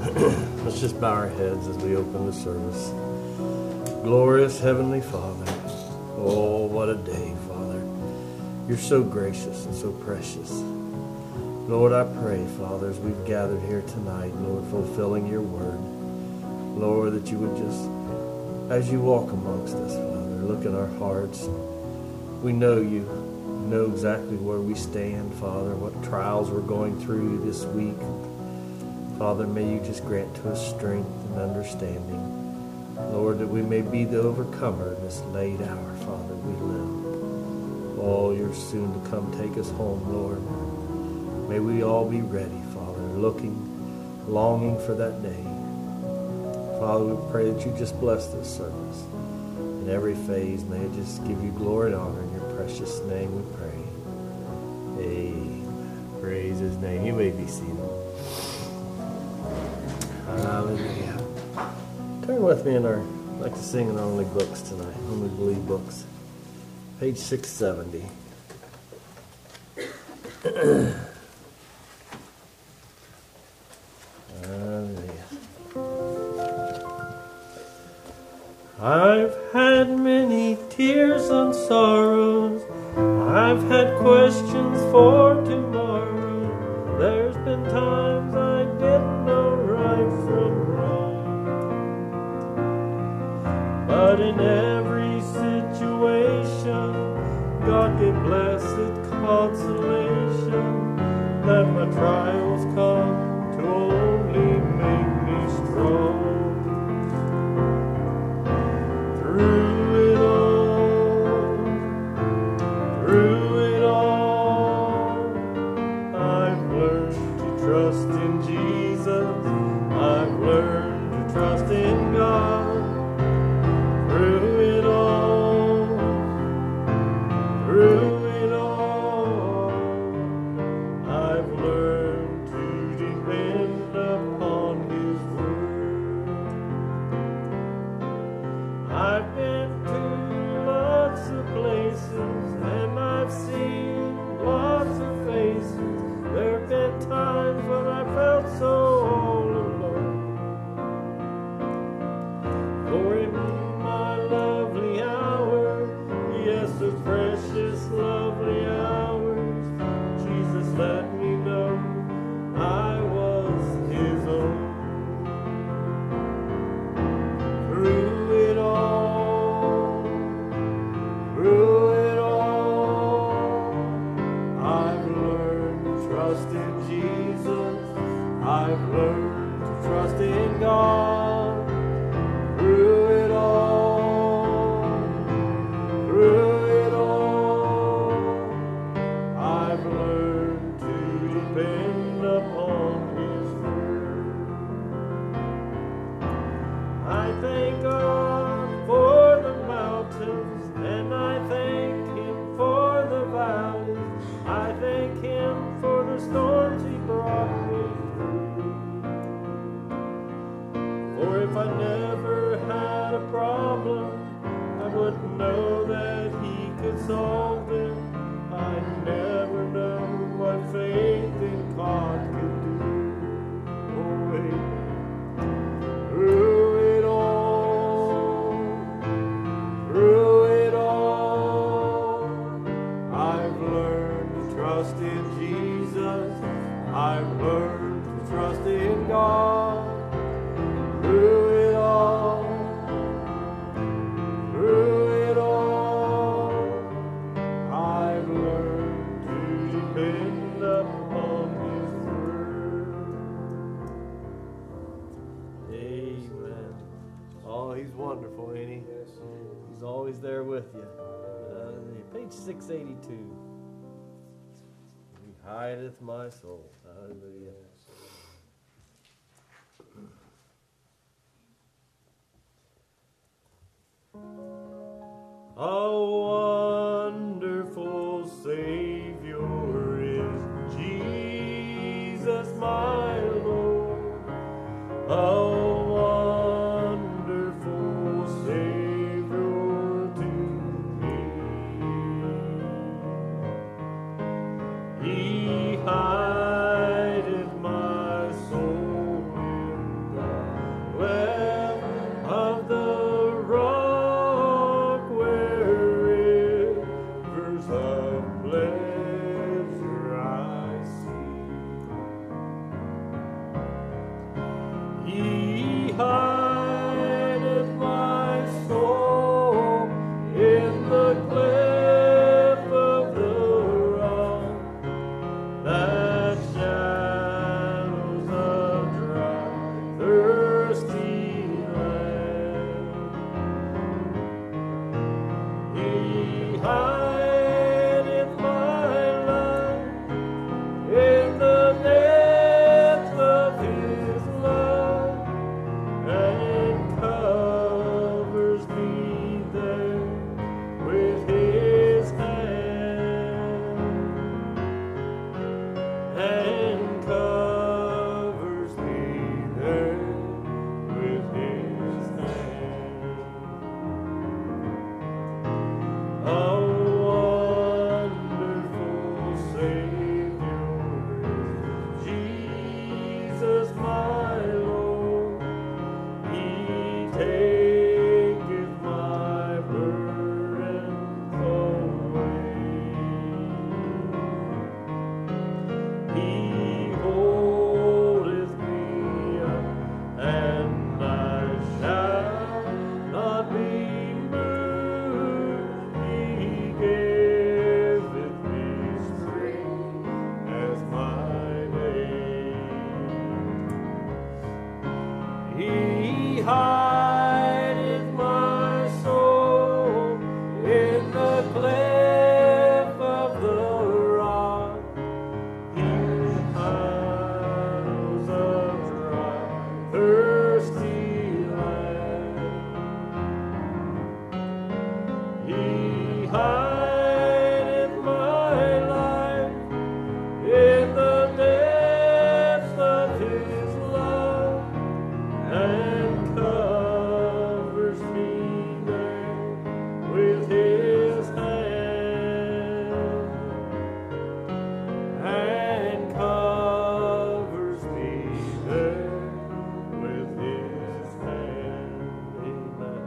Let's just bow our heads as we open the service. Glorious Heavenly Father, oh, what a day, Father. You're so gracious and so precious. Lord, I pray, Father, as we've gathered here tonight, Lord, fulfilling your word, Lord, that you would just, as you walk amongst us, Father, look in our hearts. We know you know exactly where we stand, Father, what trials we're going through this week. Father, may you just grant to us strength and understanding. Lord, that we may be the overcomer in this late hour, Father, we live. Oh, you're soon to come take us home, Lord. May we all be ready, Father, longing for that day. Father, we pray that you just bless this service. In every phase, may it just give you glory and honor. In your precious name we pray. Amen. Praise his name. You may be seated. Hallelujah. Turn with me I'd like to sing in our Only Books tonight. Only Believe Books. Page 670. I've had many tears and sorrows. I've had questions for tomorrow. There's been times I didn't know right from wrong. But in every situation, God gave blessed consolation, that my trials come to only make me strong. Through it all, I've learned to trust in Jesus. I've learned to trust in God. Through it all, I've learned to depend upon His word. I've been to lots of places and I've seen lots of faces. There have been times when I felt so all alone. For in my lovely hour, yes, the precious lovely hours, Jesus let me know I was His own. Through it all, I've learned to trust in Jesus. I've learned to trust in God. Through it all, I've learned to depend upon His word. I thank God for the mountains, and I thank Him for the valleys. I thank Him for the storms He brought me through. For if I never had a problem, I wouldn't know that He could solve them. I'd never know what faith in God could do. Oh, amen. Through it all, I've learned to trust in Jesus. I've learned to trust in God. Through it all, I've learned to depend upon His word. Amen. Oh, He's wonderful, ain't He? He's always there with you. Page 682. He hideth my soul. Hallelujah. A wonderful Savior is Jesus, my Lord. A wonderful Savior to me. He hideth my He hideth my soul in the cleft of the rock. He hides a dry, thirsty land. He hideth my life in the depths of His love, and covers me there with His hand, and covers me there with His hand. Amen.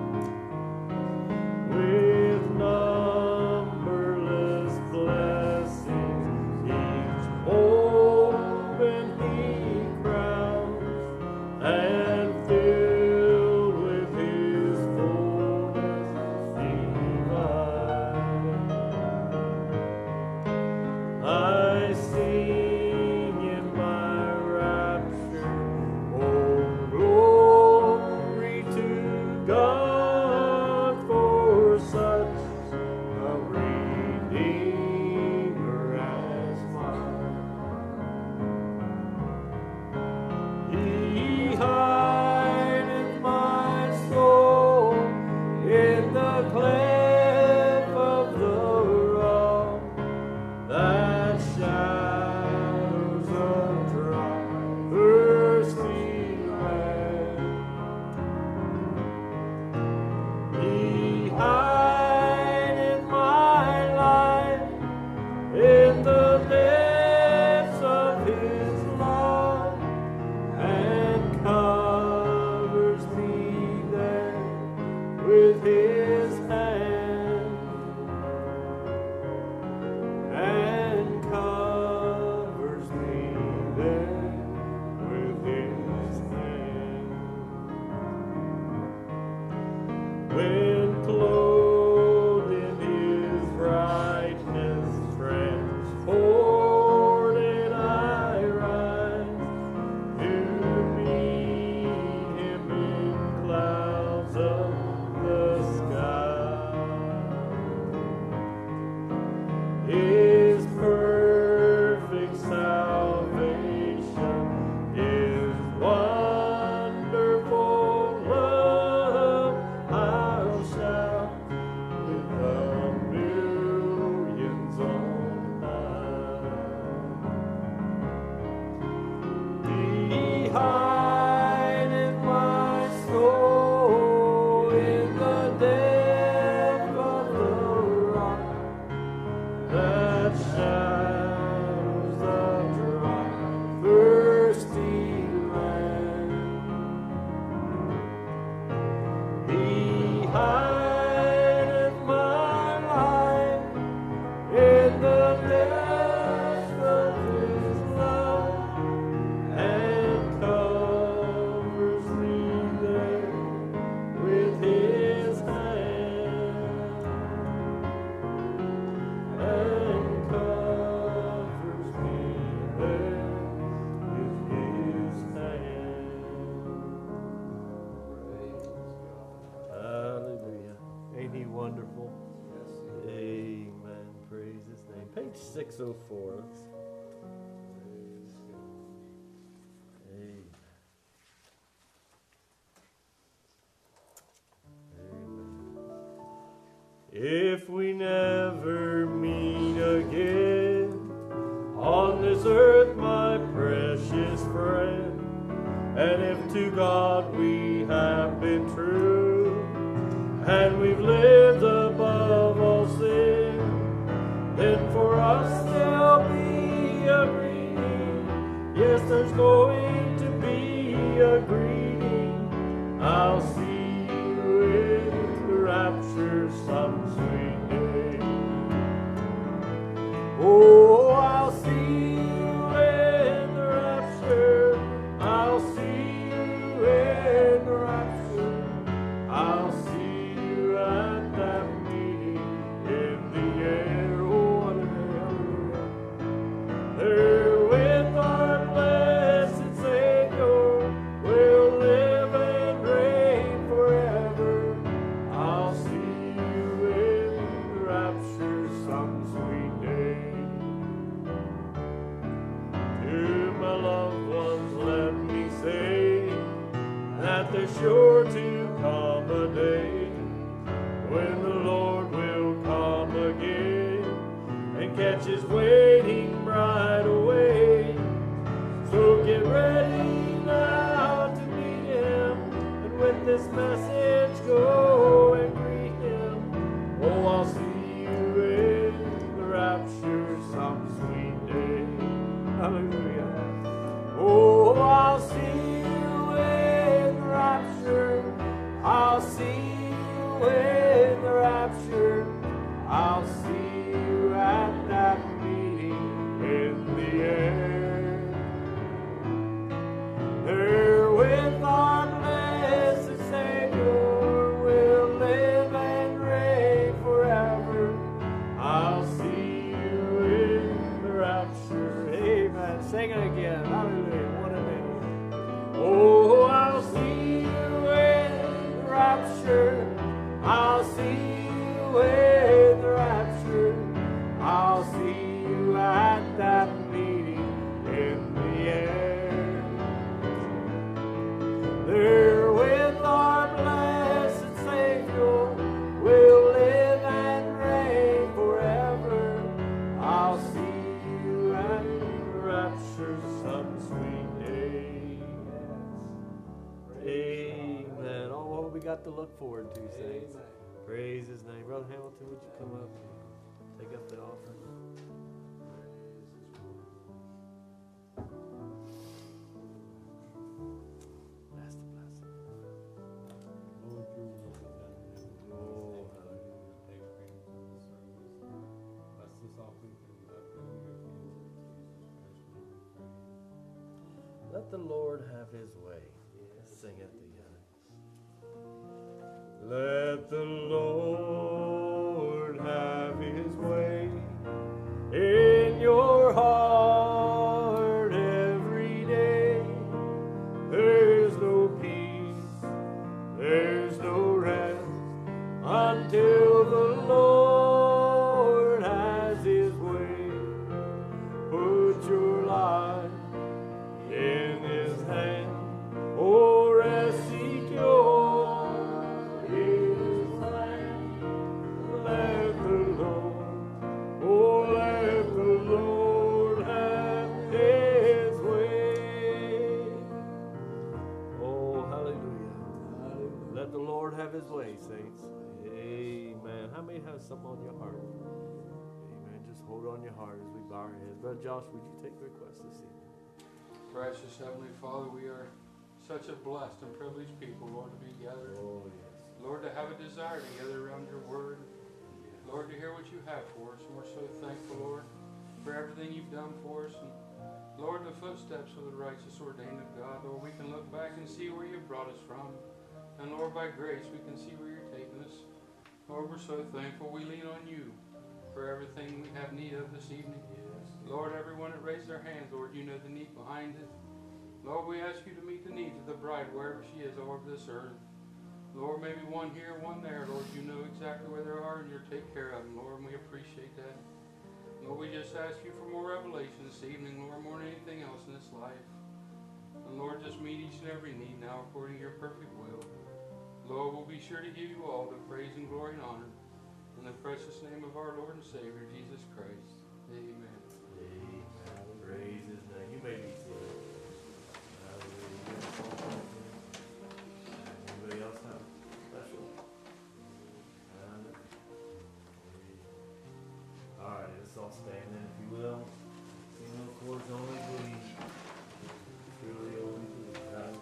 With numberless blessings each moment He crowns, and filled with His fullness divine. I sing in my rapture, oh glory to God for such a Redeemer as mine. He hideth my soul in the cleft of the rock, that shadows a dry, thirsty land. He hideth my life in the depths of His love, and covers me there with His hand, and covers me there with His hand. When clothed in His brightness, transported I rise to meet Him in clouds of the sky. His perfect salvation, His wonderful love, I'll shout with the millions on high. He hideth my soul in the depth of the rock, that shadows the dry, thirsty land. He hideth my life in the depths of His love, and covers me there with His hand, and covers me there with His hand. Hallelujah. Ain't He wonderful? Amen. Praise His name. Page 604. Amen. If we never meet again on this earth, my precious friend, and if to God we have been true, and we've lived above all sin, then for us there'll be a greeting. Yes, there's going to be a greeting. I'll see you in the rapture some sweet day. Oh, I'll see you in the rapture. I'll see you in the rapture. I'll see you at that meeting in the air. Oh, hallelujah. There with our blessed Savior we'll live sure to come a day when the Lord will come again and catch his waiting bride away. So get ready now to meet him, and with this message go and greet him. Oh, I'll see you in the rapture some sweet day. Hallelujah. Oh, I'll see you in the rapture. I'll see you in the rapture. I'll see you at that meeting in the air. There with our blessed Savior we'll live and reign forever. I'll see you in the rapture. Amen. Sing it again. Hallelujah. What a name. Oh, I'll see you in the rapture. I'll see you in the rapture. I'll see you at that meeting in the air. There with our blessed Savior we'll live and reign forever. I'll see you at the rapture some sweet day. Amen. Oh, what we got to look forward to, saints. Praise his name. Brother Hamilton, would you come up and take up the offering? That's the blessing. Oh, let the Lord have his way. Sing it together. Let the Lord have his way in your heart every day. There's no peace, there's no rest until the Lord has his way. Put your life in his hand, oh, rest secure. Have his way, saints. Amen. How many have something on your heart? Amen. Just hold on your heart as we bow our heads. Brother Josh, would you take the request this evening? Precious Heavenly Father, we are such a blessed and privileged people, Lord, to be gathered. Oh, yes. Lord, to have a desire to gather around your word. Lord, to hear what you have for us. And we're so thankful, Lord, for everything you've done for us. And Lord, the footsteps of the righteous ordained of God. Lord, we can look back and see where you've brought us from. And Lord, by grace, we can see where you're taking us. Lord, we're so thankful. We lean on you for everything we have need of this evening. Lord, everyone that raised their hands, Lord, you know the need behind it. Lord, we ask you to meet the needs of the bride wherever she is over this earth. Lord, maybe one here, one there. Lord, you know exactly where they are, and you'll take care of them, Lord, and we appreciate that. Lord, we just ask you for more revelation this evening, Lord, more than anything else in this life. And Lord, just meet each and every need now according to your perfect will. Lord, we'll be sure to give you all the praise and glory and honor. In the precious name of our Lord and Savior, Jesus Christ. Amen. Amen. Praise his name. You may be seated. Anybody else have special? All right, let's all stand in, if you will. You know, of course, only believe. Truly only believe. God.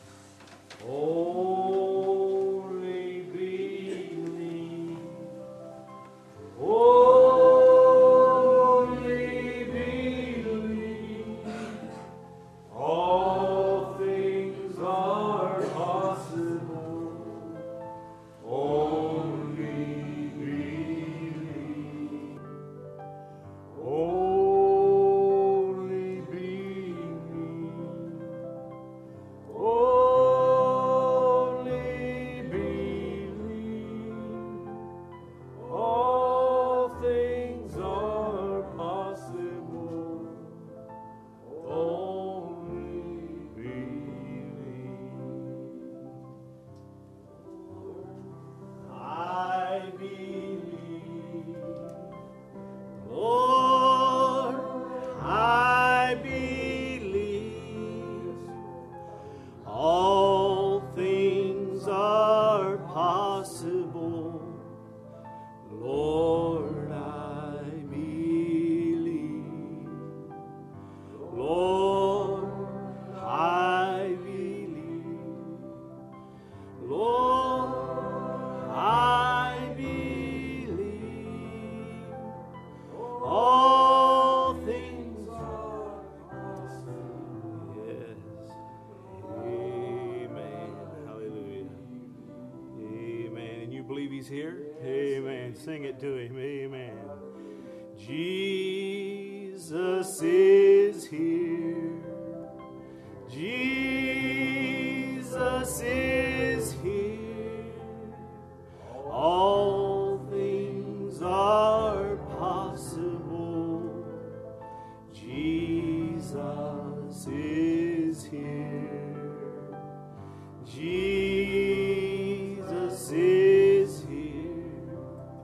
Only believe. Only believe. He's here? Amen. Sing it to Him. Amen. Jesus is here. Jesus is here. All things are possible. Jesus is here. Jesus is here.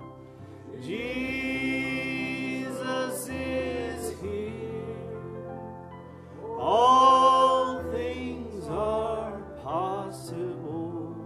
Jesus is here. All things are possible.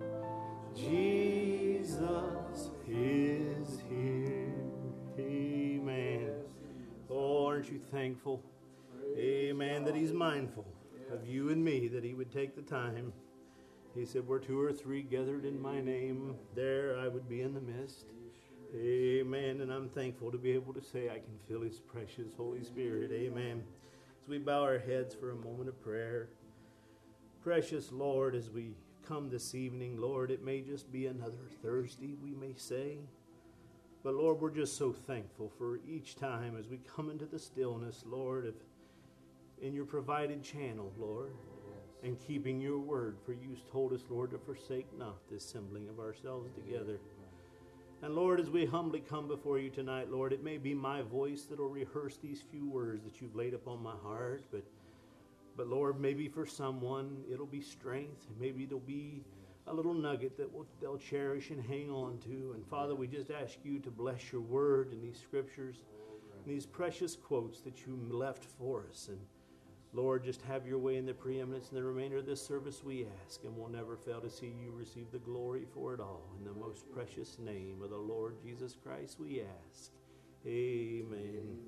Jesus is here. Amen. Oh, aren't you thankful? Amen, that He's mindful of you and me, that He would take the time. He said, where 2 or 3 gathered in my name, there I would be in the midst. Amen. And I'm thankful to be able to say I can feel His precious Holy Spirit. Amen. As we bow our heads for a moment of prayer. Precious Lord, as we come this evening, Lord, it may just be another Thursday, we may say. But Lord, we're just so thankful for each time as we come into the stillness, Lord, in your provided channel, Lord, and keeping your word. For you told us, Lord, to forsake not the assembling of ourselves together. And Lord, as we humbly come before you tonight, Lord, it may be my voice that will rehearse these few words that you've laid upon my heart, but Lord, maybe for someone it'll be strength, and maybe it'll be a little nugget that they'll cherish and hang on to. And Father, we just ask you to bless your word and these scriptures and these precious quotes that you left for us. And Lord, just have your way in the preeminence in the remainder of this service, we ask, and we'll never fail to see you receive the glory for it all. In the most precious name of the Lord Jesus Christ, we ask. Amen.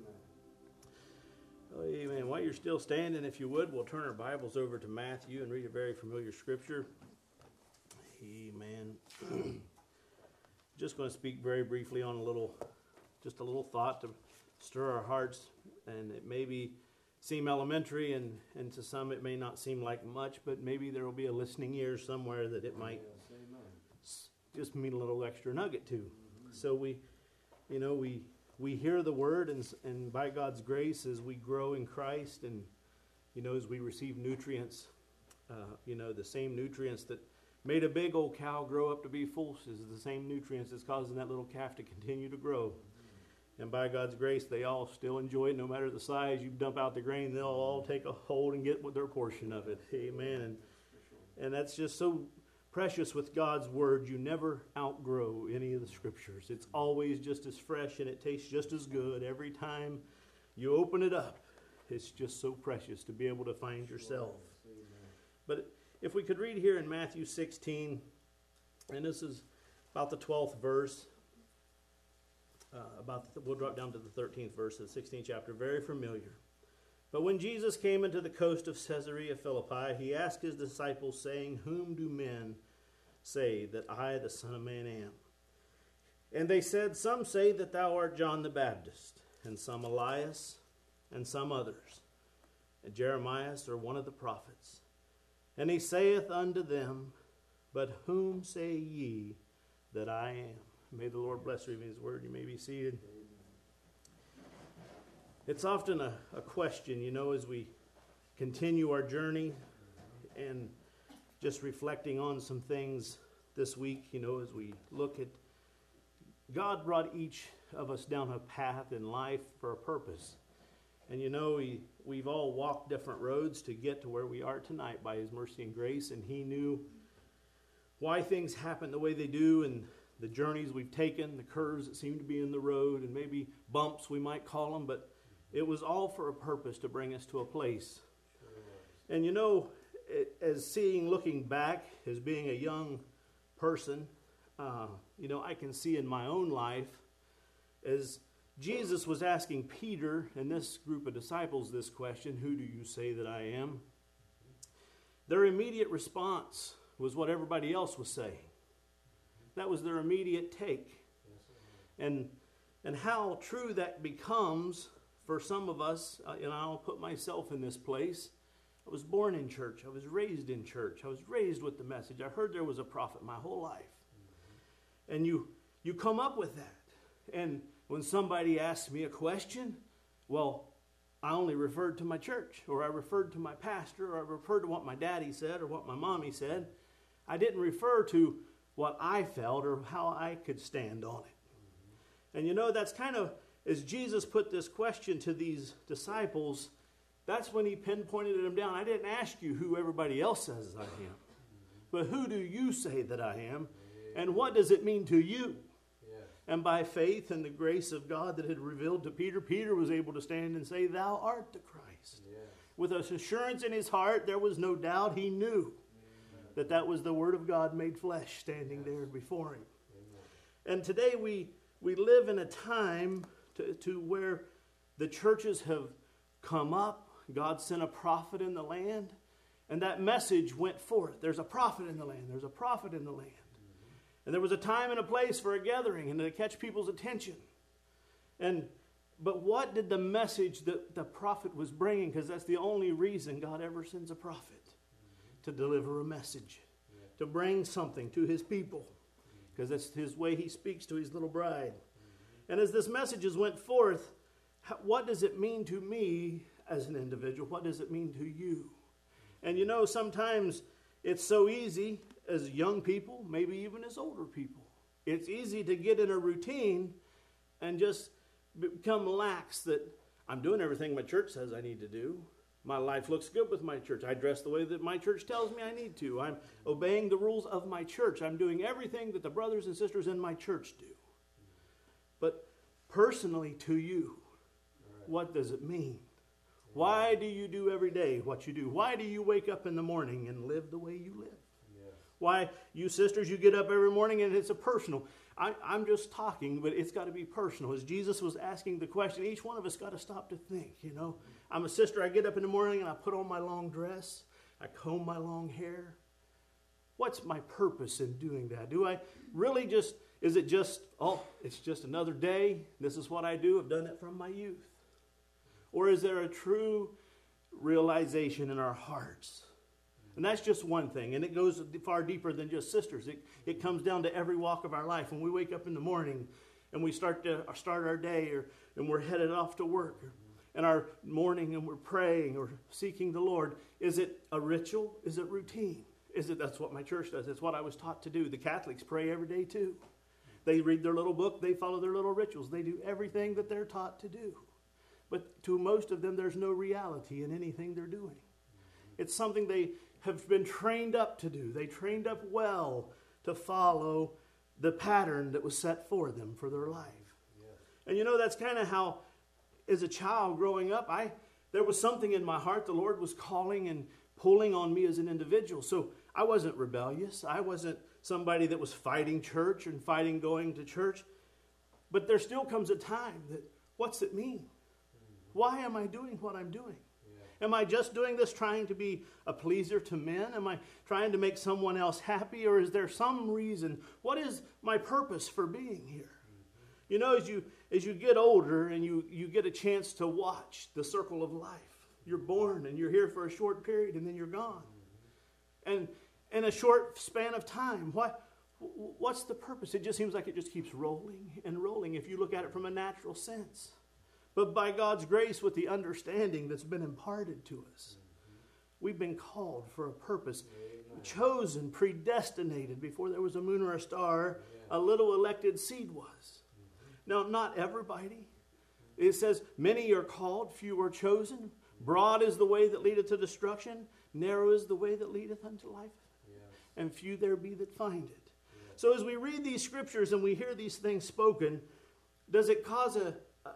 Amen. While you're still standing, if you would, we'll turn our Bibles over to Matthew and read a very familiar scripture. Amen. Just going to speak very briefly on a little thought to stir our hearts, and it may seem elementary, and to some it may not seem like much, but maybe there will be a listening ear somewhere that it might just mean a little extra nugget to. So we hear the word, and by God's grace, as we grow in Christ, and as we receive nutrients, the same nutrients that made a big old cow grow up to be full is the same nutrients that's causing that little calf to continue to grow. And by God's grace, they all still enjoy it, no matter the size. You dump out the grain, they'll all take a hold and get their portion of it. Amen. And that's just so precious with God's word. You never outgrow any of the scriptures. It's always just as fresh, and it tastes just as good every time you open it up. It's just so precious to be able to find yourself. But if we could read here in Matthew 16, and this is about the 12th verse. We'll drop down to the 13th verse of the 16th chapter, very familiar. But when Jesus came into the coast of Caesarea Philippi, he asked his disciples, saying, whom do men say that I, the Son of Man, am? And they said, some say that thou art John the Baptist, and some Elias, and some others, and Jeremiah or one of the prophets. And he saith unto them, but whom say ye that I am? May the Lord bless you in his word. You may be seated. It's often a question, as we continue our journey, and just reflecting on some things this week, as we look at God brought each of us down a path in life for a purpose. And we've all walked different roads to get to where we are tonight by his mercy and grace, and he knew why things happen the way they do, and the journeys we've taken, the curves that seem to be in the road, and maybe bumps we might call them, but it was all for a purpose to bring us to a place. And looking back as being a young person, I can see in my own life as Jesus was asking Peter and this group of disciples this question, who do you say that I am? Their immediate response was what everybody else was saying. That was their immediate take. And how true that becomes for some of us, and I'll put myself in this place. I was born in church. I was raised in church. I was raised with the message. I heard there was a prophet my whole life. And you come up with that. And when somebody asks me a question, well, I only referred to my church, or I referred to my pastor, or I referred to what my daddy said or what my mommy said. I didn't refer to what I felt or how I could stand on it. And you know, that's kind of, as Jesus put this question to these disciples, that's when he pinpointed them down. I didn't ask you who everybody else says I am, but who do you say that I am? And what does it mean to you? And by faith and the grace of God that had revealed to Peter, Peter was able to stand and say, "Thou art the Christ." Yeah. With an assurance in his heart, there was no doubt. He knew that was the Word of God made flesh standing there before him. Amen. And today we live in a time to where the churches have come up. God sent a prophet in the land, and that message went forth. There's a prophet in the land. There's a prophet in the land. And there was a time and a place for a gathering and to catch people's attention. But what did the message that the prophet was bringing? Because that's the only reason God ever sends a prophet, to deliver a message, to bring something to his people. Because that's his way he speaks to his little bride. And as this messages went forth, what does it mean to me as an individual? What does it mean to you? And you know, sometimes it's so easy as young people, maybe even as older people. It's easy to get in a routine and just become lax that I'm doing everything my church says I need to do. My life looks good with my church. I dress the way that my church tells me I need to. I'm obeying the rules of my church. I'm doing everything that the brothers and sisters in my church do. But personally to you, what does it mean? Why do you do every day what you do? Why do you wake up in the morning and live the way you live? Why, you sisters, you get up every morning and it's a personal. I'm just talking, but it's got to be personal. As Jesus was asking the question, each one of us got to stop to think, you know. I'm a sister, I get up in the morning and I put on my long dress. I comb my long hair. What's my purpose in doing that? Do I really just, is it just, it's just another day. This is what I do. I've done it from my youth. Or is there a true realization in our hearts? And that's just one thing. And it goes far deeper than just sisters. It comes down to every walk of our life. When we wake up in the morning and we start our day, and we're headed off to work, and our morning and we're praying or seeking the Lord, is it a ritual? Is it routine? That's what my church does. It's what I was taught to do. The Catholics pray every day too. They read their little book. They follow their little rituals. They do everything that they're taught to do. But to most of them, there's no reality in anything they're doing. It's something they have been trained up to do. They trained up well to follow the pattern that was set for them for their life. Yes. And you know, that's kind of how, as a child growing up, there was something in my heart the Lord was calling and pulling on me as an individual. So I wasn't rebellious. I wasn't somebody that was fighting church and fighting going to church. But there still comes a time that, what's it mean? Why am I doing what I'm doing? Am I just doing this trying to be a pleaser to men? Am I trying to make someone else happy? Or is there some reason? What is my purpose for being here? You know, as you get older and you get a chance to watch the circle of life. You're born and you're here for a short period and then you're gone. And in a short span of time, what's the purpose? It just seems like it just keeps rolling and rolling if you look at it from a natural sense. But by God's grace, with the understanding that's been imparted to us, we've been called for a purpose. Amen. Chosen, predestinated before there was a moon or a star, a little elected seed was. Now, not everybody. It says, many are called, few are chosen. Broad is the way that leadeth to destruction. Narrow is the way that leadeth unto life. And few there be that find it. So as we read these scriptures and we hear these things spoken, does it cause a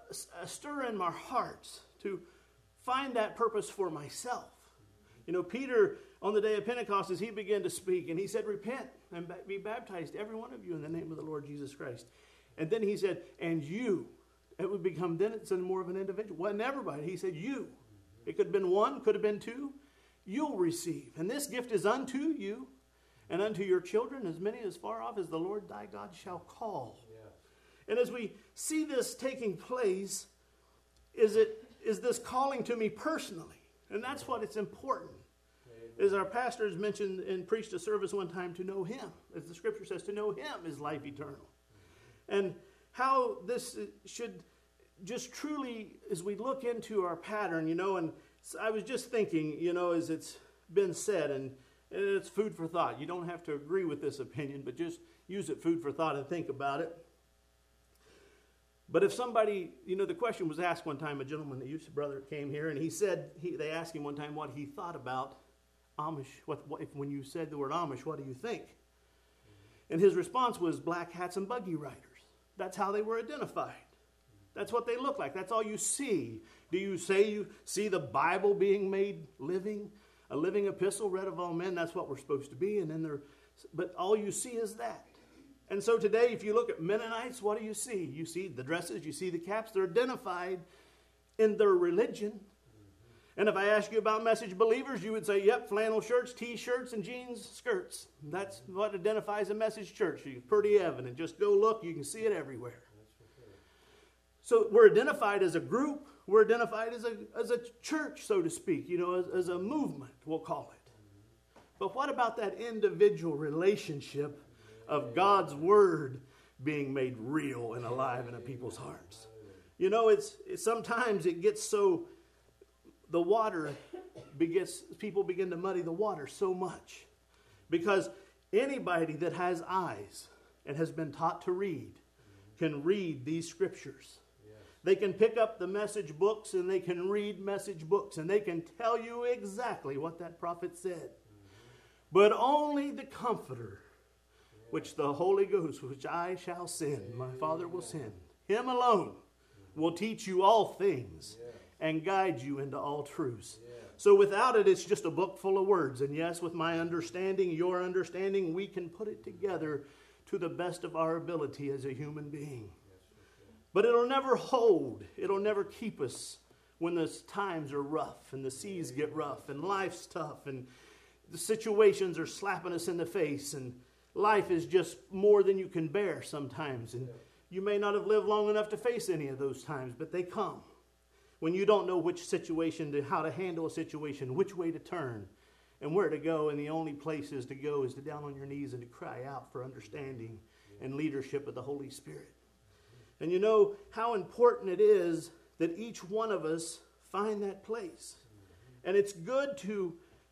stir in our hearts to find that purpose for myself? You know, Peter, on the day of Pentecost, as he began to speak, and he said, repent and be baptized, every one of you, in the name of the Lord Jesus Christ. And then he said, and you. It would become then it's more of an individual. Wasn't everybody. He said, you. It could have been one, could have been two. You'll receive. And this gift is unto you and unto your children, as many as far off as the Lord thy God shall call. Yeah. And as we see this taking place, is this calling to me personally? And that's what it's important. Amen. As our pastors mentioned and preached a service one time, to know Him. As the Scripture says, to know Him is life eternal. And how this should just truly, as we look into our pattern, and I was just thinking, as it's been said, and it's food for thought. You don't have to agree with this opinion, but just use it food for thought and think about it. But if somebody, the question was asked one time, a gentleman, a youth brother came here, and he said, they asked him one time what he thought about Amish. When you said the word Amish, what do you think? And his response was black hats and buggy riders. That's how they were identified. That's what they look like. That's all you see. Do you say you see the Bible being made living? A living epistle read of all men? That's what we're supposed to be. But all you see is that. And so today, if you look at Mennonites, what do you see? You see the dresses, you see the caps. They're identified in their religion. And if I ask you about Message believers, you would say, yep, flannel shirts, T-shirts, and jeans skirts. That's what identifies a Message church. It's pretty evident. Just go look. You can see it everywhere. So we're identified as a group. We're identified as a church, so to speak, as a movement, we'll call it. But what about that individual relationship of God's Word being made real and alive in people's hearts? Sometimes it gets so... the water people begin to muddy the water so much. Because anybody that has eyes and has been taught to read can read these scriptures. Yes. They can pick up the Message books and they can read Message books and they can tell you exactly what that prophet said. Mm-hmm. But only the Comforter, which the Holy Ghost, which I shall send, my Father will send, Him alone will teach you all things. Yes. And guide you into all truths. Yeah. So without it, it's just a book full of words. And yes, with my understanding, your understanding, we can put it together to the best of our ability as a human being. Yes, but it'll never hold. It'll never keep us when the times are rough and the seas get rough and life's tough and the situations are slapping us in the face and life is just more than you can bear sometimes. And you may not have lived long enough to face any of those times, but they come. When you don't know which situation, how to handle a situation, which way to turn, and where to go, and the only places to go is to down on your knees and to cry out for understanding and leadership of the Holy Spirit. And you know how important it is that each one of us find that place. And it's good to,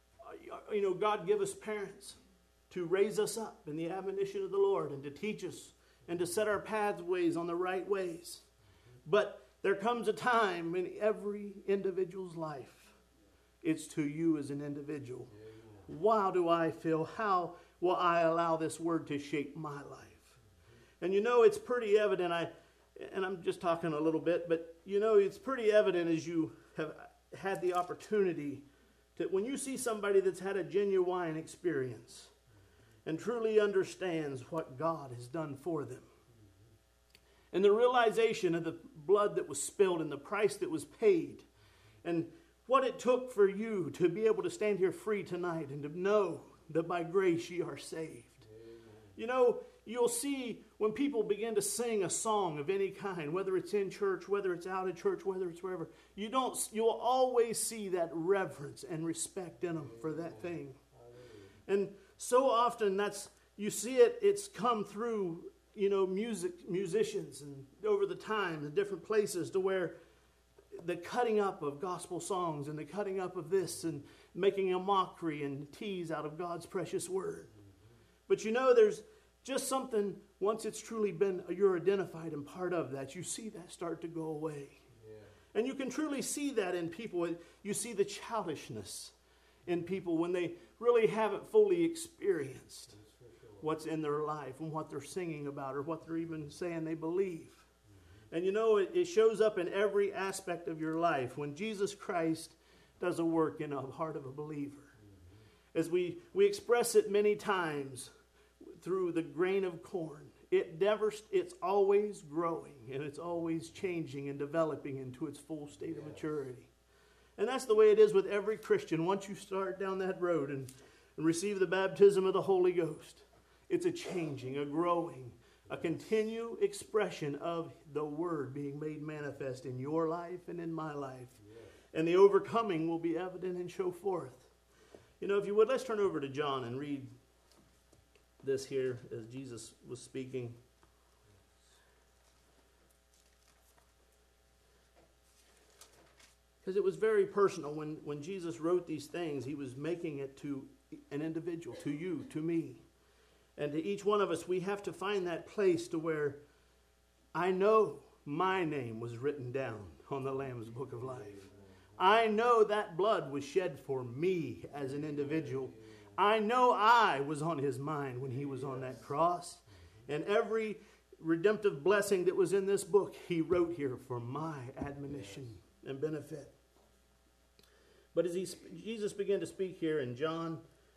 God give us parents to raise us up in the admonition of the Lord and to teach us and to set our pathways on the right ways. But there comes a time in every individual's life, it's to you as an individual. How do I feel? How will I allow this word to shape my life? And it's pretty evident, and I'm just talking a little bit, but it's pretty evident as you have had the opportunity to, when you see somebody that's had a genuine experience and truly understands what God has done for them, and the realization of the blood that was spilled and the price that was paid and what it took for you to be able to stand here free tonight and to know that by grace ye are saved. Amen. You'll see when people begin to sing a song of any kind, whether it's in church, whether it's out of church, whether it's wherever, you'll always see that reverence and respect in them for that thing. And so often you see it's come through musicians and over the time, the different places to where the cutting up of gospel songs and the cutting up of this and making a mockery and tease out of God's precious word. But there's just something, once it's truly been, you're identified and part of that, you see that start to go away. Yeah. And you can truly see that in people. You see the childishness in people when they really haven't fully experienced what's in their life and what they're singing about or what they're even saying they believe. And it shows up in every aspect of your life when Jesus Christ does a work in the heart of a believer. As we express it many times through the grain of corn, it's always growing and it's always changing and developing into its full state of maturity. And that's the way it is with every Christian. Once you start down that road and receive the baptism of the Holy Ghost, it's a changing, a growing, a continued expression of the Word being made manifest in your life and in my life. Yes. And the overcoming will be evident and show forth. You know, if you would, let's turn over to John and read this here as Jesus was speaking. Because it was very personal. When Jesus wrote these things, he was making it to an individual, to you, to me. And to each one of us, we have to find that place to where I know my name was written down on the Lamb's Book of Life. I know that blood was shed for me as an individual. I know I was on his mind when he was on that cross. And every redemptive blessing that was in this book, he wrote here for my admonition and benefit. But as Jesus began to speak here in John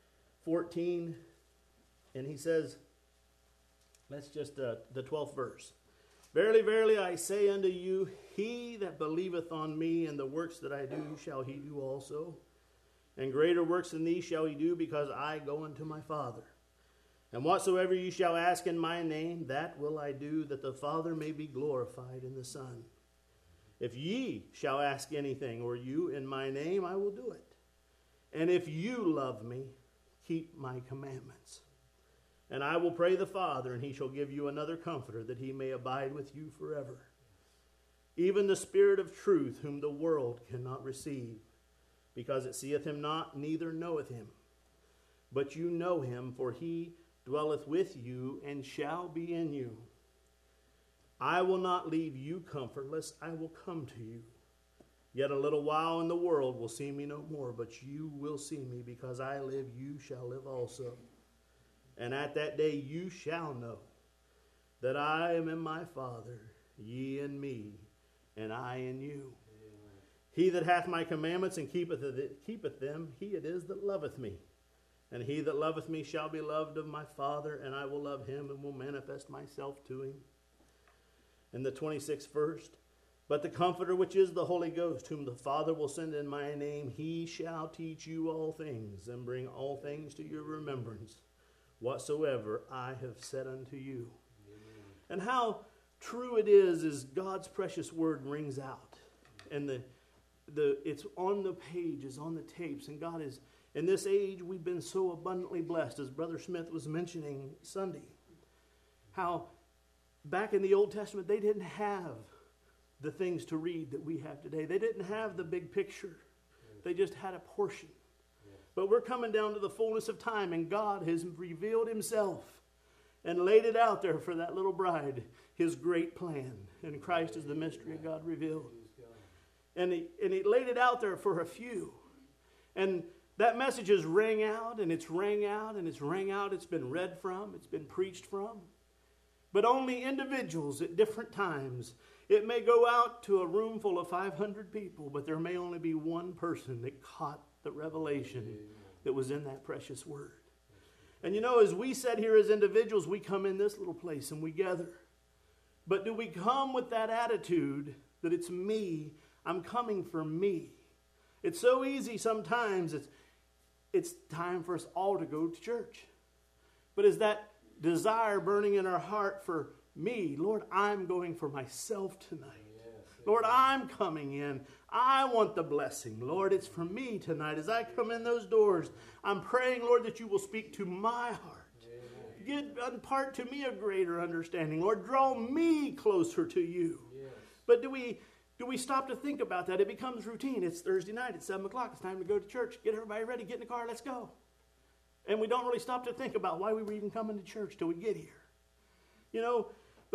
14, and he says, let's just, the 12th verse. Verily, verily, I say unto you, he that believeth on me, and the works that I do shall he do also. And greater works than these shall he do, because I go unto my Father. And whatsoever you shall ask in my name, that will I do, that the Father may be glorified in the Son. If ye shall ask anything, or you in my name, I will do it. And if you love me, keep my commandments. And I will pray the Father, and he shall give you another Comforter, that he may abide with you forever. Even the Spirit of truth, whom the world cannot receive, because it seeth him not, neither knoweth him. But you know him, for he dwelleth with you, and shall be in you. I will not leave you comfortless, I will come to you. Yet a little while, and the world will see me no more, but you will see me, because I live, you shall live also. And at that day you shall know that I am in my Father, ye in me, and I in you. Amen. He that hath my commandments and keepeth them, he it is that loveth me. And he that loveth me shall be loved of my Father, and I will love him, and will manifest myself to him. And the 26th verse, but the Comforter, which is the Holy Ghost, whom the Father will send in my name, he shall teach you all things, and bring all things to your remembrance, whatsoever I have said unto you. Amen. And how true it is God's precious word rings out. And it's on the pages, on the tapes. And God is, in this age, we've been so abundantly blessed, as Brother Smith was mentioning Sunday. How back in the Old Testament, they didn't have the things to read that we have today. They didn't have the big picture. They just had a portion. But we're coming down to the fullness of time, and God has revealed himself and laid it out there for that little bride, his great plan. And Christ is the mystery of God revealed. And he laid it out there for a few. And that message has rang out, and it's rang out, and it's rang out. It's been read from, it's been preached from. But only individuals at different times. It may go out to a room full of 500 people, but there may only be one person that caught the revelation that was in that precious word. And you know, as we sit here as individuals, we come in this little place and we gather. But do we come with that attitude that it's me, I'm coming for me? It's so easy sometimes, it's time for us all to go to church. But is that desire burning in our heart for me? Lord, I'm going for myself tonight. Lord, I'm coming in. I want the blessing. Lord, it's for me tonight. As I come in those doors, I'm praying, Lord, that you will speak to my heart. Impart to me a greater understanding. Lord, draw me closer to you. Yes. But do we stop to think about that? It becomes routine. It's Thursday night. It's 7 o'clock. It's time to go to church. Get everybody ready. Get in the car. Let's go. And we don't really stop to think about why we were even coming to church till we get here. You know,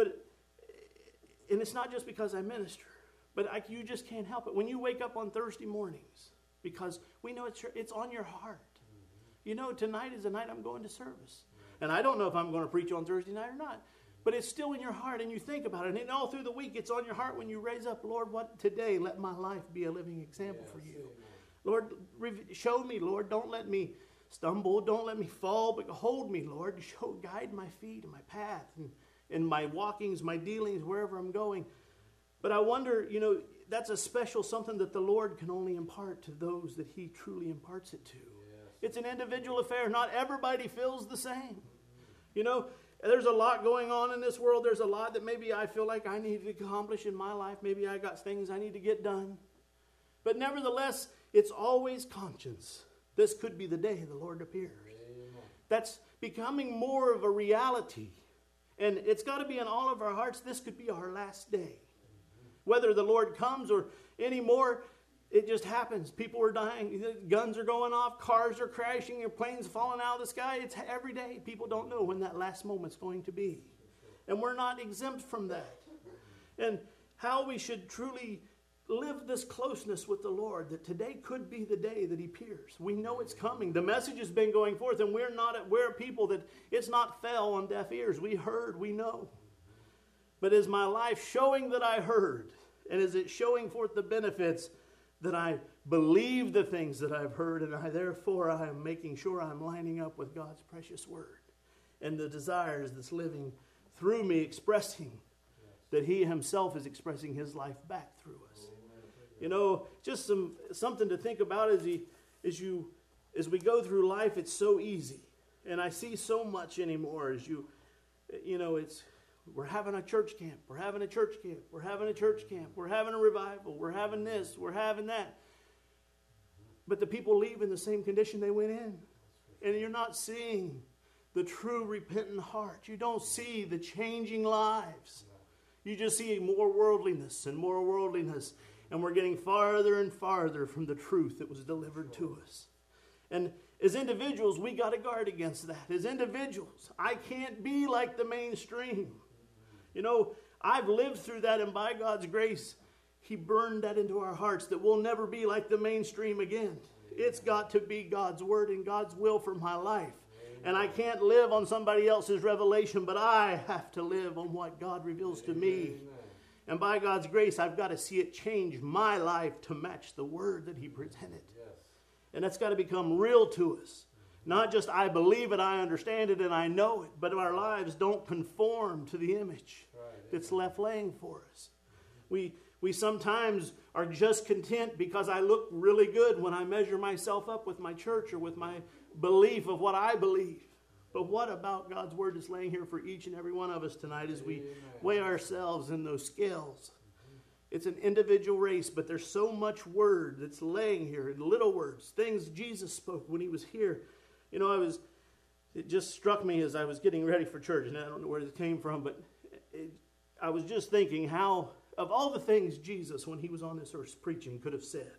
and it's not just because I minister. But you just can't help it. When you wake up on Thursday mornings, because we know it's on your heart. Mm-hmm. You know, tonight is the night I'm going to service. Mm-hmm. And I don't know if I'm going to preach on Thursday night or not. But it's still in your heart, and you think about it. And all through the week, it's on your heart when you raise up, Lord, what today, let my life be a living example for you. Amen. Lord, show me, Lord. Don't let me stumble. Don't let me fall, but hold me, Lord. Guide my feet and my path and my walkings, my dealings, wherever I'm going. But I wonder, you know, that's a special something that the Lord can only impart to those that he truly imparts it to. Yes. It's an individual affair. Not everybody feels the same. Mm-hmm. You know, there's a lot going on in this world. There's a lot that maybe I feel like I need to accomplish in my life. Maybe I got things I need to get done. But nevertheless, it's always conscience This could be the day the Lord appears. That's becoming more of a reality. And it's got to be in all of our hearts. This could be our last day. Whether the Lord comes or anymore, it just happens. People are dying. Guns are going off. Cars are crashing. Planes falling out of the sky. It's every day. People don't know when that last moment's going to be. And we're not exempt from that. And how we should truly live this closeness with the Lord, that today could be the day that He appears. We know it's coming. The message has been going forth, and we're people that it's not fell on deaf ears. We heard, we know. But is my life showing that I heard? And is it showing forth the benefits that I believe the things that I've heard, and therefore I am making sure I'm lining up with God's precious word and the desires that's living through me, expressing that He Himself is expressing His life back through us. You know, just something to think about as we go through life. It's so easy, and I see so much anymore. We're having a church camp. We're having a church camp. We're having a church camp. We're having a revival. We're having this. We're having that. But the people leave in the same condition they went in, and you're not seeing the true repentant heart. You don't see the changing lives. You just see more worldliness and more worldliness. And we're getting farther and farther from the truth that was delivered to us. And as individuals, we got to guard against that. As individuals, I can't be like the mainstream. You know, I've lived through that, and by God's grace, He burned that into our hearts that we'll never be like the mainstream again. It's got to be God's word and God's will for my life. And I can't live on somebody else's revelation, but I have to live on what God reveals to me. And by God's grace, I've got to see it change my life to match the word that He presented. And that's got to become real to us. Not just I believe it, I understand it, and I know it, but our lives don't conform to the image that's left laying for us. We sometimes are just content because I look really good when I measure myself up with my church or with my belief of what I believe. But what about God's word that's laying here for each and every one of us tonight as we weigh ourselves in those scales? It's an individual race, but there's so much word that's laying here in little words, things Jesus spoke when He was here. You know, it just struck me as I was getting ready for church, and I don't know where it came from, but I was just thinking how, of all the things Jesus, when He was on this earth preaching, could have said.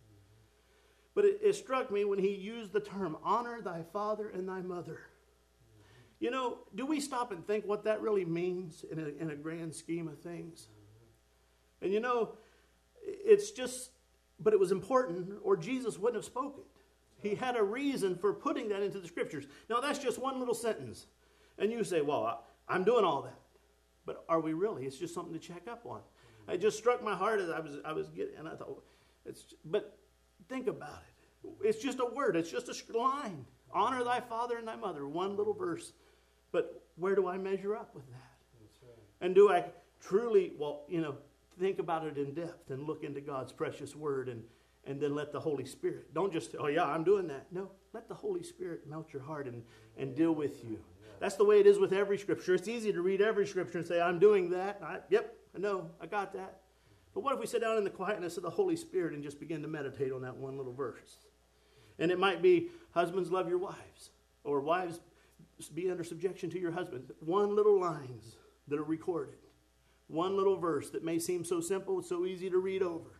But it struck me when He used the term, honor thy father and thy mother. You know, do we stop and think what that really means in a grand scheme of things? And you know, it's just, but it was important, or Jesus wouldn't have spoken. He had a reason for putting that into the scriptures. Now, that's just one little sentence. And you say, well, I'm doing all that. But are we really? It's just something to check up on. It just struck my heart as I was getting, and I thought, but think about it. It's just a word. It's just a line. Honor thy father and thy mother. One little verse. But where do I measure up with that? That's right. And do I truly, think about it in depth and look into God's precious word and then let the Holy Spirit, don't just, I'm doing that. No, let the Holy Spirit melt your heart and deal with you. That's the way it is with every scripture. It's easy to read every scripture and say, I'm doing that. I know, I got that. But what if we sit down in the quietness of the Holy Spirit and just begin to meditate on that one little verse? And it might be, husbands, love your wives. Or wives, be under subjection to your husbands. One little lines that are recorded. One little verse that may seem so simple, so easy to read over.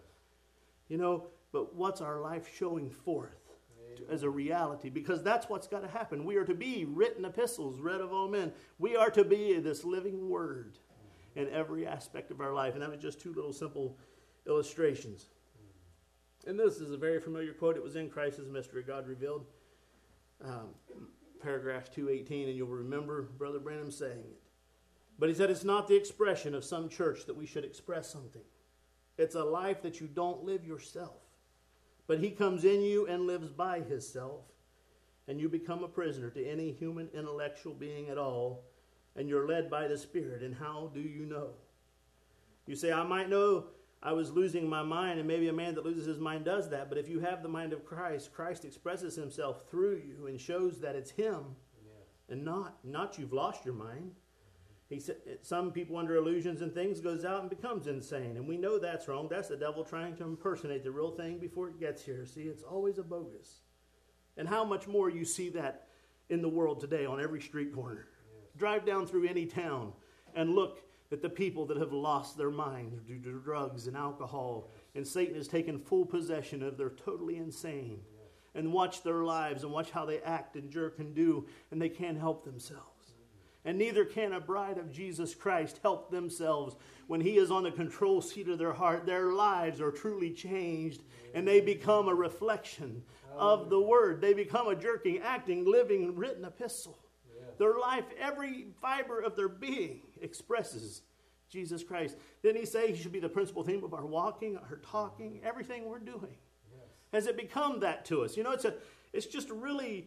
But what's our life showing forth as a reality? Because that's what's got to happen. We are to be written epistles, read of all men. We are to be this living word in every aspect of our life. And that was just two little simple illustrations. And this is a very familiar quote. It was in Christ's Mystery, God Revealed. Paragraph 218, and you'll remember Brother Branham saying it. But he said it's not the expression of some church that we should express something. It's a life that you don't live yourself. But He comes in you and lives by His self, and you become a prisoner to any human intellectual being at all, and you're led by the Spirit. And how do you know? You say, I might know I was losing my mind, and maybe a man that loses his mind does that. But if you have the mind of Christ, Christ expresses Himself through you and shows that it's Him, and not you've lost your mind. He said some people under illusions and things goes out and becomes insane, and we know that's wrong. That's the devil trying to impersonate the real thing before it gets here. See, it's always a bogus. And how much more you see that in the world today on every street corner. Drive down through any town and look at the people that have lost their minds due to drugs and alcohol. And Satan has taken full possession of. They're totally insane. And watch their lives and watch how they act and jerk and do. And they can't help themselves. And neither can a bride of Jesus Christ help themselves. When he is on the control seat of their heart, their lives are truly changed. And they become a reflection of the Word. They become a jerking, acting, living, written epistle. Their life, every fiber of their being expresses Jesus Christ. Didn't he say he should be the principal theme of our walking, our talking, everything we're doing? Yes. Has it become that to us? You know, it's just really,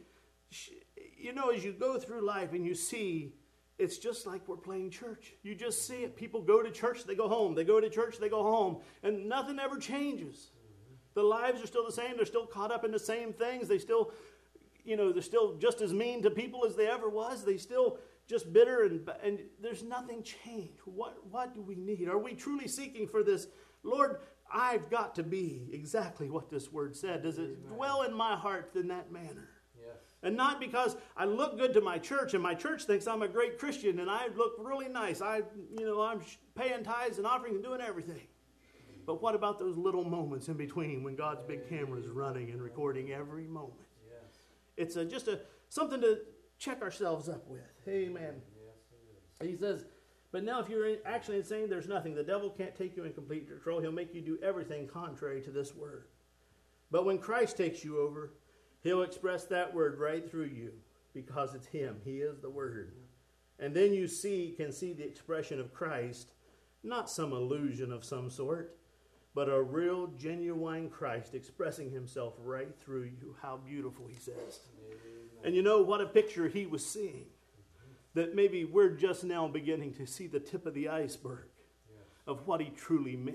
you know, as you go through life and you see, it's just like we're playing church. You just see it. People go to church, they go home. They go to church, they go home. And nothing ever changes. The lives are still the same. They're still caught up in the same things. They still... You know, they're still just as mean to people as they ever was. They still just bitter and there's nothing changed. What do we need? Are we truly seeking for this? Lord, I've got to be exactly what this word said. Does it dwell in my heart in that manner? Yes. And not because I look good to my church and my church thinks I'm a great Christian and I look really nice. I'm paying tithes and offering and doing everything. But what about those little moments in between when God's big camera is running and recording every moment? It's just something to check ourselves up with. Amen. Yes, he says, but now if you're actually insane, there's nothing. The devil can't take you in complete control. He'll make you do everything contrary to this word. But when Christ takes you over, he'll express that word right through you because it's him. He is the word. And then you can see the expression of Christ, not some illusion of some sort, but a real, genuine Christ expressing himself right through you. How beautiful, he says. Amen. And you know what a picture he was seeing. That maybe we're just now beginning to see the tip of the iceberg of what he truly meant.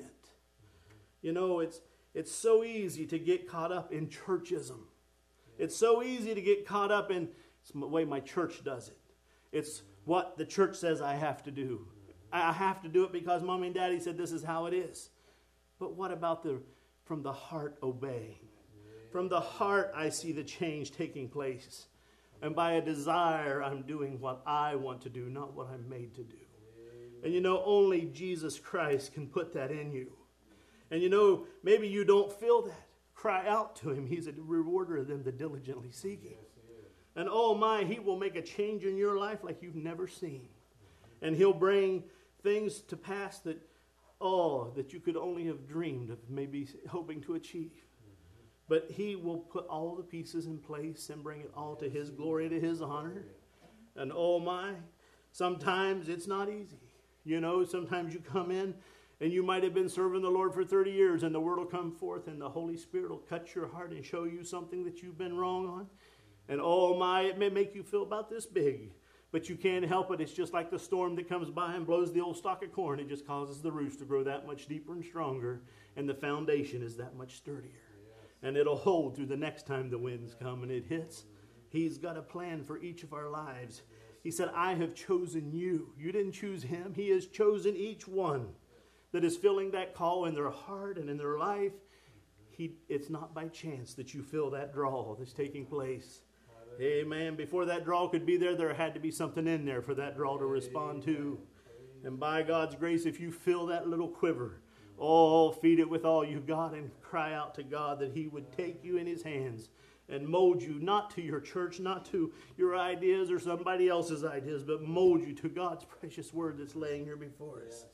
You know, it's so easy to get caught up in churchism. It's so easy to get caught up in it's the way my church does it. It's what the church says I have to do. I have to do it because mommy and daddy said this is how it is. But what about from the heart obeying? From the heart I see the change taking place. And by a desire I'm doing what I want to do, not what I'm made to do. And you know, only Jesus Christ can put that in you. And you know, maybe you don't feel that. Cry out to him. He's a rewarder of them that diligently seek him. And oh my, he will make a change in your life like you've never seen. And he'll bring things to pass that you could only have dreamed of maybe hoping to achieve. But he will put all the pieces in place and bring it all to his glory, to his honor. And oh my, sometimes it's not easy. You know, sometimes you come in and you might have been serving the Lord for 30 years and the word will come forth and the Holy Spirit will cut your heart and show you something that you've been wrong on. And oh my, it may make you feel about this big. But you can't help it. It's just like the storm that comes by and blows the old stalk of corn. It just causes the roots to grow that much deeper and stronger. And the foundation is that much sturdier. Yes. And it'll hold through the next time the winds come and it hits. He's got a plan for each of our lives. He said, I have chosen you. You didn't choose him. He has chosen each one that is feeling that call in their heart and in their life. It's not by chance that you feel that draw that's taking place. Amen. Before that draw could be there had to be something in there for that draw to respond to. And by God's grace, if you feel that little quiver, feed it with all you've got and cry out to God that he would take you in his hands and mold you, not to your church, not to your ideas or somebody else's ideas, but mold you to God's precious word that's laying here before us.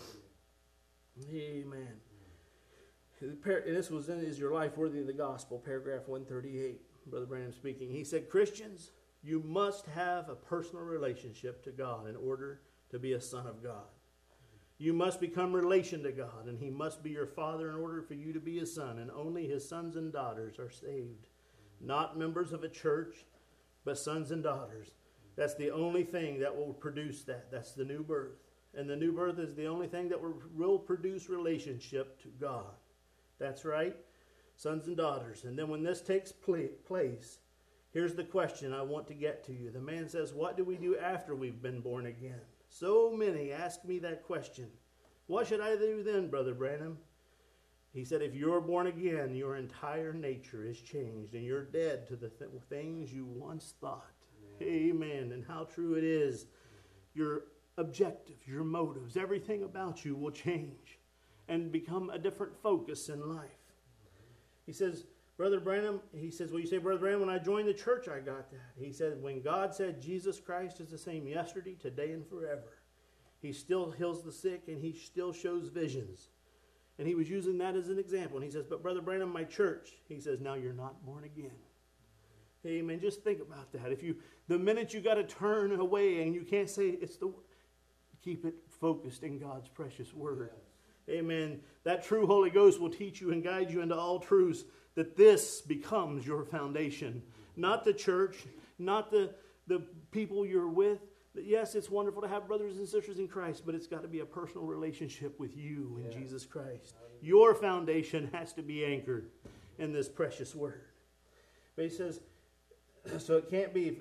Amen. This was in Is Your Life Worthy of the Gospel, paragraph 138. Brother Branham speaking. He said, Christians, you must have a personal relationship to God in order to be a son of God. You must become relation to God, and he must be your father in order for you to be his son, and only his sons and daughters are saved. Not members of a church, but sons and daughters. That's the only thing that will produce that. That's the new birth. And the new birth is the only thing that will produce relationship to God. That's right. Sons and daughters. And then when this takes place, here's the question I want to get to you. The man says, what do we do after we've been born again? So many ask me that question. What should I do then, Brother Branham? He said, if you're born again, your entire nature is changed, and you're dead to the things you once thought. Amen. And how true it is. Your objectives, your motives, everything about you will change and become a different focus in life. He says, Brother Branham, he says, well, you say, Brother Branham, when I joined the church, I got that. He said, when God said Jesus Christ is the same yesterday, today, and forever, he still heals the sick, and he still shows visions. And he was using that as an example. And he says, but Brother Branham, my church, he says, now you're not born again. Amen. Just think about that. The minute you got to turn away and you can't say keep it focused in God's precious word. Yes. Amen. That true Holy Ghost will teach you and guide you into all truths, that this becomes your foundation. Not the church, not the people you're with. Yes, it's wonderful to have brothers and sisters in Christ, but it's got to be a personal relationship with you in Jesus Christ. Your foundation has to be anchored in this precious word. But he says, so it can't be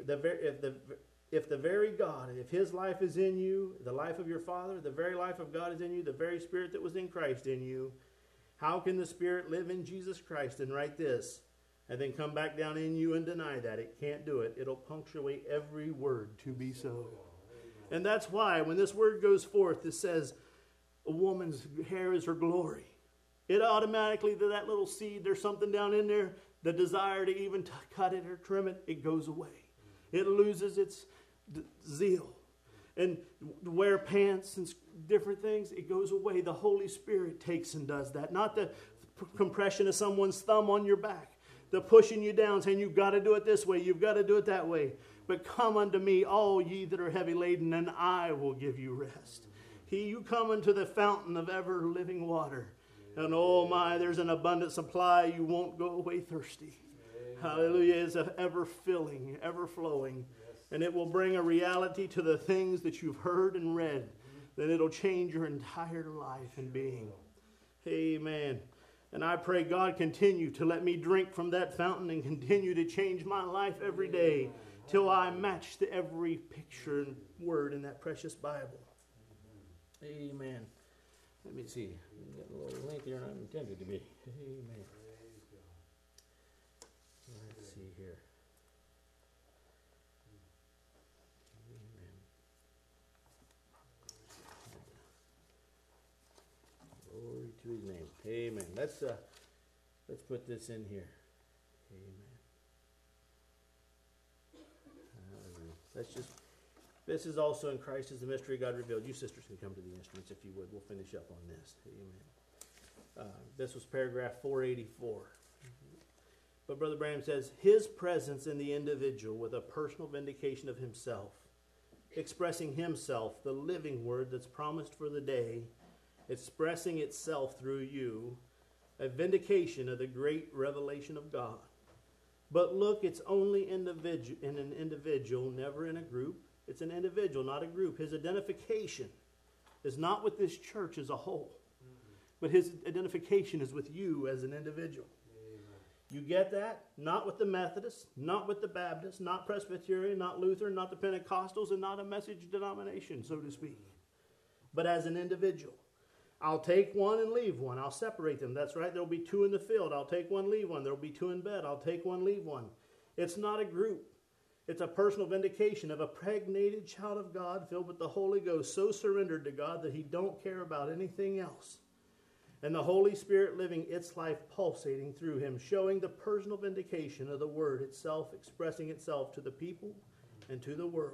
if the very God, if his life is in you, the life of your Father, the very life of God is in you, the very Spirit that was in Christ in you, how can the Spirit live in Jesus Christ and write this and then come back down in you and deny that? It can't do it. It'll punctuate every word to be so. And that's why when this word goes forth, it says a woman's hair is her glory. It automatically, that little seed, there's something down in there, the desire to even cut it or trim it, it goes away. It loses its zeal. And wear pants and different things, it goes away. The Holy Spirit takes and does that. Not the compression of someone's thumb on your back. The pushing you down, saying you've got to do it this way, you've got to do it that way. But come unto me, all ye that are heavy laden, and I will give you rest. You come unto the fountain of ever living water. And oh my, there's an abundant supply. You won't go away thirsty. Hallelujah. It's ever filling, ever flowing. And it will bring a reality to the things that you've heard and read. Then it'll change your entire life and being. Amen. And I pray God continue to let me drink from that fountain and continue to change my life every day till I match to every picture and word in that precious Bible. Amen. Let me see. I'm getting a little lengthier than I'm intended to be. Amen. Let's see here. Amen. Glory to his name. Amen. Let's put this in here. Amen. This is also in Christ is the mystery God revealed. You sisters can come to the instruments if you would. We'll finish up on this. Amen. This was paragraph 484. But Brother Branham says, his presence in the individual with a personal vindication of himself, expressing himself, the living word that's promised for the day, expressing itself through you, a vindication of the great revelation of God. But look, it's only in an individual, never in a group. It's an individual, not a group. His identification is not with this church as a whole, but his identification is with you as an individual. You get that? Not with the Methodists, not with the Baptists, not Presbyterian, not Lutheran, not the Pentecostals, and not a message denomination, so to speak. But as an individual. I'll take one and leave one. I'll separate them. That's right. There'll be two in the field. I'll take one, leave one. There'll be two in bed. I'll take one, leave one. It's not a group. It's a personal vindication of a pregnated child of God filled with the Holy Ghost, so surrendered to God that he don't care about anything else. And the Holy Spirit living its life pulsating through him, showing the personal vindication of the Word itself, expressing itself to the people and to the world.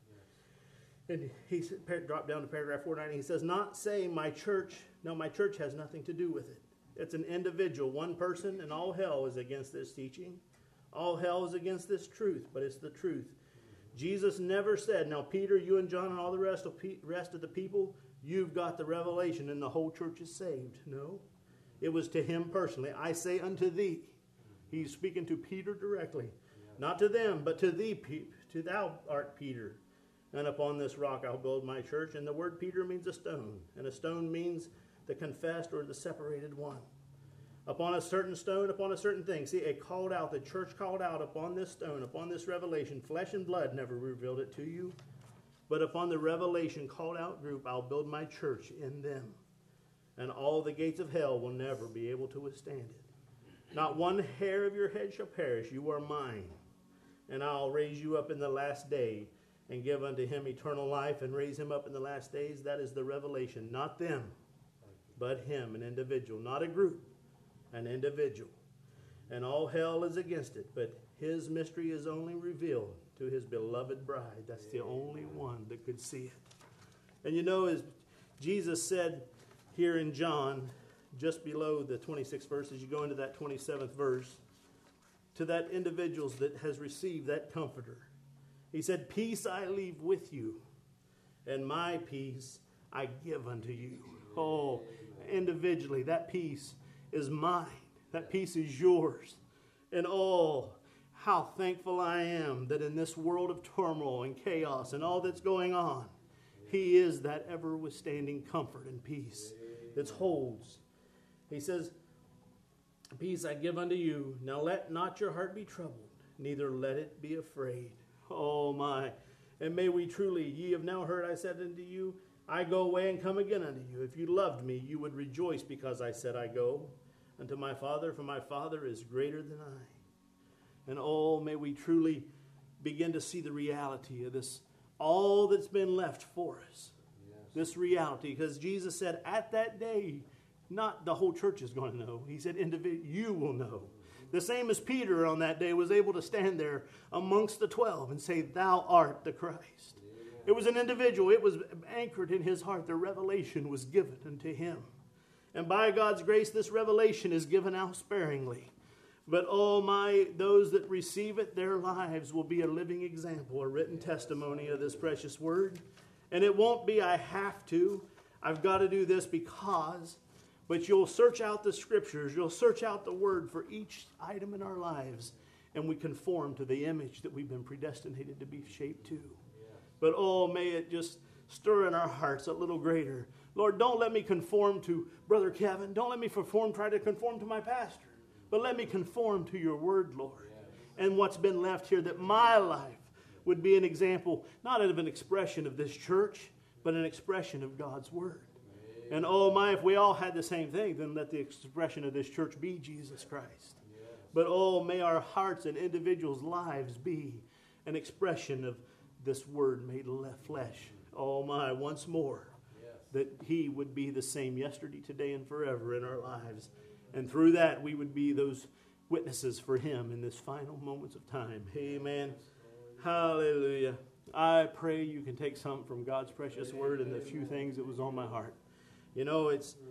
And he dropped down to paragraph 490. He says, not saying my church, no, my church has nothing to do with it. It's an individual, one person, and all hell is against this teaching. All hell is against this truth, but it's the truth. Jesus never said, now Peter, you and John and all the rest of the people, you've got the revelation and the whole church is saved. No, it was to him personally. I say unto thee. He's speaking to Peter directly. Not to them, but to thee, to thou art Peter. And upon this rock I'll build my church. And the word Peter means a stone. And a stone means the confessed or the separated one. Upon a certain stone, upon a certain thing. See, it called out, the church called out upon this stone, upon this revelation. Flesh and blood never revealed it to you. But upon the revelation called out group, I'll build my church in them. and all the gates of hell will never be able to withstand it. Not one hair of your head shall perish. You are mine, and I'll raise you up in the last day and give unto him eternal life and raise him up in the last days. That is the revelation. Not them, but him, an individual. Not a group, an individual. And all hell is against it, but his mystery is only revealed to his beloved bride. That's the only one that could see it. And you know, as Jesus said here in John, just below the 26th verse, as you go into that 27th verse, to that individual that has received that comforter, he said, peace I leave with you, and my peace I give unto you. Oh, individually, that peace is mine. That peace is yours. And oh, how thankful I am that in this world of turmoil and chaos and all that's going on, he is that ever-withstanding comfort and peace that holds. He says, peace I give unto you. Now let not your heart be troubled, neither let it be afraid. Oh my. And may we truly, ye have now heard I said unto you, I go away and come again unto you. If you loved me, you would rejoice because I said I go unto my Father, for my Father is greater than I. And oh, may we truly begin to see the reality of this, all that's been left for us. Yes. This reality, because Jesus said at that day, not the whole church is going to know. He said, you will know. The same as Peter on that day was able to stand there amongst the 12 and say, thou art the Christ. Yeah. It was an individual. It was anchored in his heart. The revelation was given unto him. And by God's grace, this revelation is given out sparingly. But oh my, those that receive it, their lives will be a living example, a written testimony of this precious word. And it won't be, I have to, I've got to do this because... But you'll search out the scriptures, you'll search out the word for each item in our lives, and we conform to the image that we've been predestinated to be shaped to. Yeah. But oh, may it just stir in our hearts a little greater. Lord, don't let me conform to Brother Kevin. Don't let me try to conform to my pastor. But let me conform to your word, Lord. Yeah. And what's been left here, that my life would be an example, not of an expression of this church, but an expression of God's word. And oh my, if we all had the same thing, then let the expression of this church be Jesus Christ. Yes. But oh, may our hearts and individuals' lives be an expression of this word made flesh. Oh my, once more, yes. That he would be the same yesterday, today, and forever in our lives. And through that, we would be those witnesses for him in this final moments of time. Amen. Hallelujah. I pray you can take something from God's precious word and the few things that was on my heart. You know,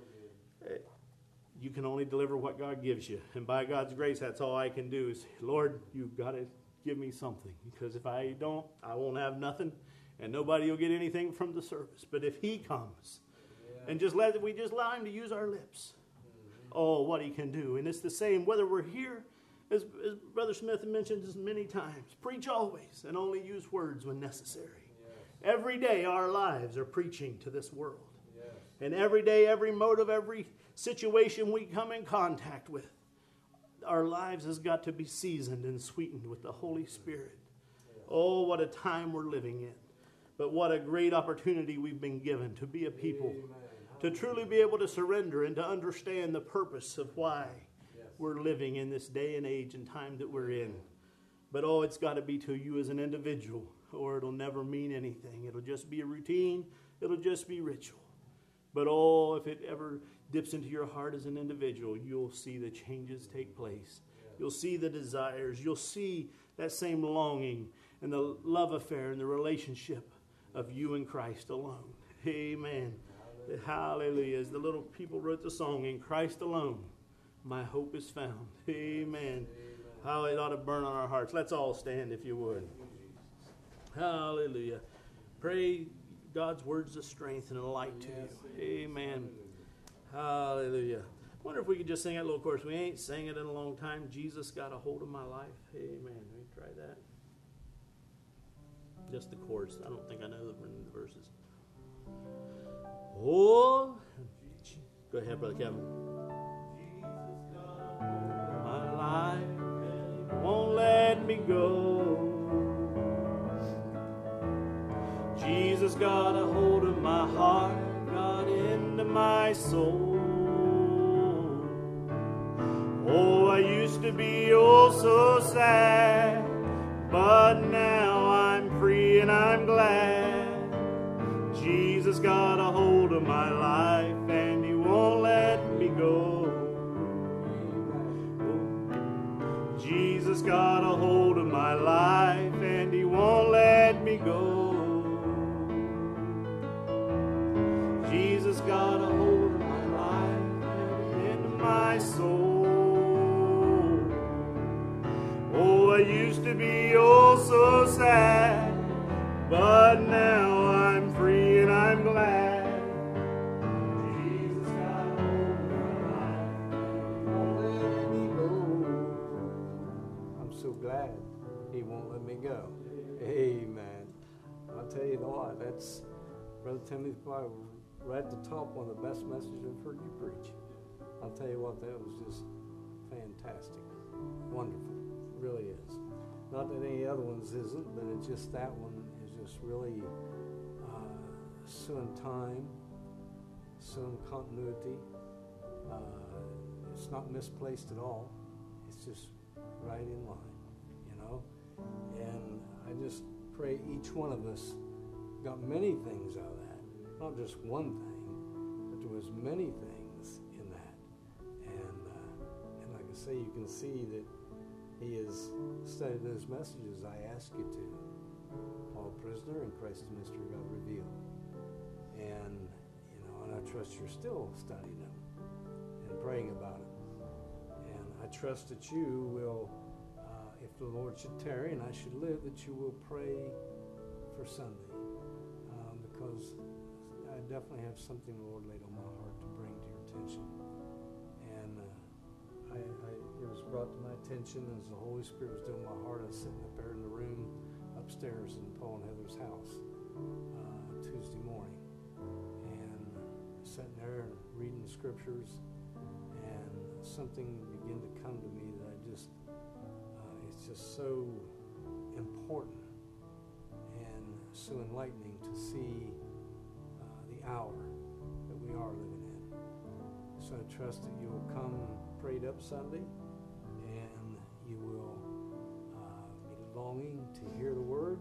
you can only deliver what God gives you. And by God's grace, that's all I can do is, Lord, you've got to give me something. Because if I don't, I won't have nothing. And nobody will get anything from the service. But if he comes, and we just allow him to use our lips. Oh, what he can do. And it's the same, whether we're here, as Brother Smith mentioned this many times, preach always and only use words when necessary. Every day our lives are preaching to this world. And every day, every motive, every situation we come in contact with, our lives has got to be seasoned and sweetened with the Holy Spirit. Oh, what a time we're living in. But what a great opportunity we've been given to be a people, to truly be able to surrender and to understand the purpose of why we're living in this day and age and time that we're in. But oh, it's got to be to you as an individual, or it'll never mean anything. It'll just be a routine. It'll just be ritual. But oh, if it ever dips into your heart as an individual, you'll see the changes take place. You'll see the desires. You'll see that same longing and the love affair and the relationship of you and Christ alone. Amen. Hallelujah. As the little people wrote the song, in Christ alone, my hope is found. Amen. How it ought to burn on our hearts. Let's all stand if you would. Hallelujah. Pray God's words of strength and a light to you. Amen. Hallelujah. I wonder if we could just sing that little chorus. We ain't sang it in a long time. Jesus got a hold of my life. Amen. Let me try that. Just the chorus. I don't think I know the verses. Oh, go ahead, Brother Kevin. Jesus got a hold of my life. Won't let me go. Jesus got a hold of my heart, got into my soul. I used to be oh so sad, but now I'm free and I'm glad. Jesus got a hold of my life and He won't let me go. Jesus got a hold of my life and He won't let me go. Jesus got a hold of my life and my soul. Oh, I used to be oh so sad, but now I'm free and I'm glad. Jesus got a hold of my life and won't let me go. I'm so glad He won't let me go. Amen. I'll tell you what, that's Brother Timothy probably right at the top, one of the best messages I've heard you preach. I'll tell you what, that was just fantastic. Wonderful. It really is. Not that any other ones isn't, but it's just that one is just really so in time, so in continuity. It's not misplaced at all. It's just right in line, you know. And I just pray each one of us got many things out of that. Not just one thing, but there was many things in that. And like I say, you can see that he has studied those messages I asked you to. Paul, prisoner, and Christ's mystery God revealed. And, you know, and I trust you're still studying them and praying about it. And I trust that you will, if the Lord should tarry and I should live, that you will pray for Sunday. Because I definitely have something the Lord laid on my heart to bring to your attention. And it was brought to my attention as the Holy Spirit was doing my heart. I was sitting up there in the room upstairs in Paul and Heather's house Tuesday morning. And sitting there and reading the scriptures. And something began to come to me that I just, it's just so important and so enlightening to see the hour that we are living in. So I trust that you will come prayed up Sunday and you will be longing to hear the word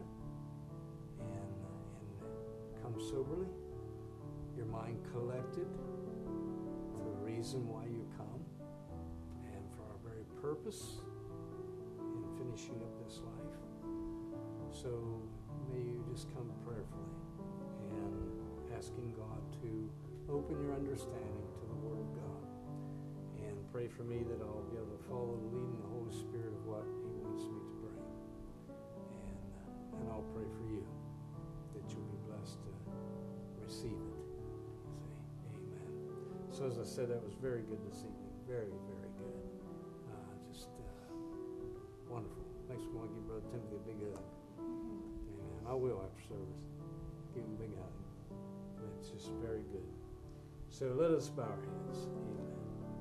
and come soberly, your mind collected for the reason why you come and for our very purpose in finishing up this life. So may you just come prayerfully and asking God to open your understanding to the Word of God. And pray for me that I'll be able to follow the leading of the Holy Spirit of what He wants me to bring. And I'll pray for you that you'll be blessed to receive it. Say amen. So as I said, that was very good this evening. Very, very good. Just wonderful. Next we want to give Brother Timothy a big hug. Amen. I will after service. Give him a big hug. It's just very good. So let us bow our heads. Amen.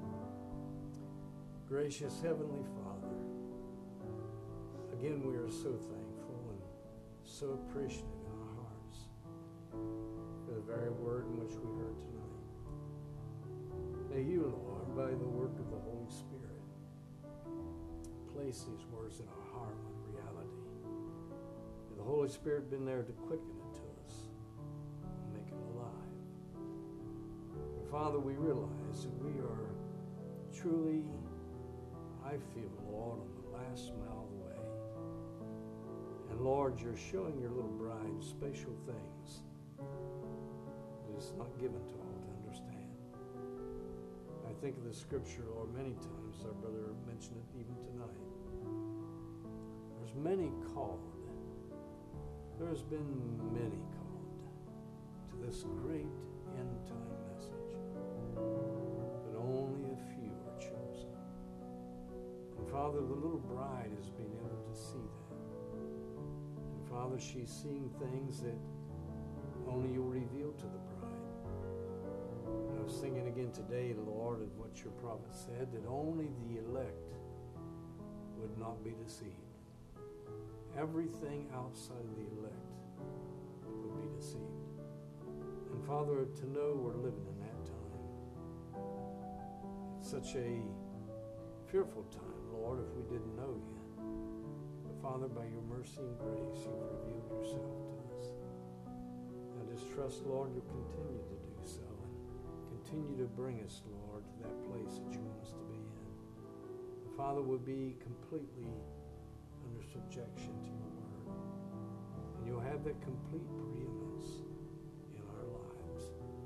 Gracious Heavenly Father, again we are so thankful and so appreciative in our hearts for the very word in which we heard tonight. May you, Lord, by the work of the Holy Spirit, place these words in our heart with reality. May the Holy Spirit been there to quicken it to us and make it alive. But Father, we realize that we are truly, I feel, Lord, on the last mile of the way. And Lord, you're showing your little bride special things that it's not given to all to understand. I think of the scripture, Lord, many times. Our brother mentioned it even tonight. There's many called. There's been many called to this great end time message, but only a few are chosen. And Father, the little bride is being able to see that. And Father, she's seeing things that only you'll reveal to the bride. And I was thinking again today, Lord, of what your prophet said, that only the elect would not be deceived. Everything outside of the elect would be deceived. And Father, to know we're living in that time, it's such a fearful time, Lord, if we didn't know you. But Father, by your mercy and grace, you've revealed yourself to us. I just trust, Lord, you'll continue to do so and continue to bring us, Lord, to that place that you want us to be in. Father, we'll be completely under subjection to your word. And you'll have that complete preeminence in our lives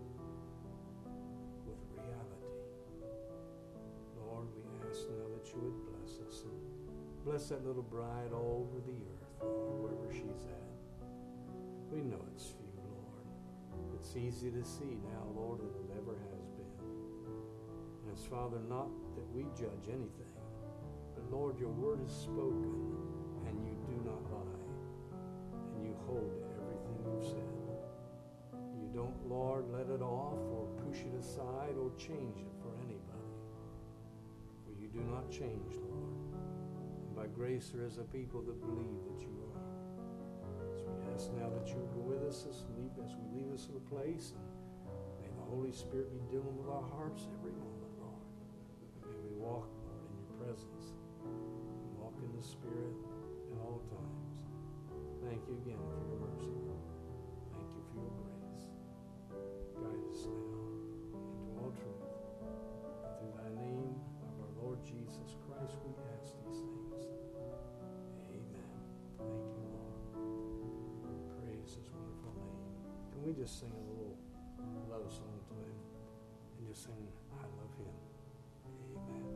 with reality. Lord, we ask now that you would bless us and bless that little bride all over the earth, Lord, wherever she's at. We know it's few, Lord. It's easy to see now, Lord, than it ever has been. And it's, Father, not that we judge anything, but Lord, your word is spoken, and you do not lie, and you hold everything you've said. You don't, Lord, let it off or push it aside or change it for anybody. For you do not change, Lord. And by grace there is a people that believe that you are. So we ask now that you go with us as we leave this little place, and may the Holy Spirit be dealing with our hearts every moment, Lord. May we walk, Lord, in your presence. Walk in the Spirit at all times. Thank you again for your mercy. Thank you for your grace. Guide us now into all truth. And through thy name of our Lord Jesus Christ, we ask these things. Amen. Thank you, Lord. Praise his wonderful name. Can we just sing a little love song to him? And just sing, I love him. Amen.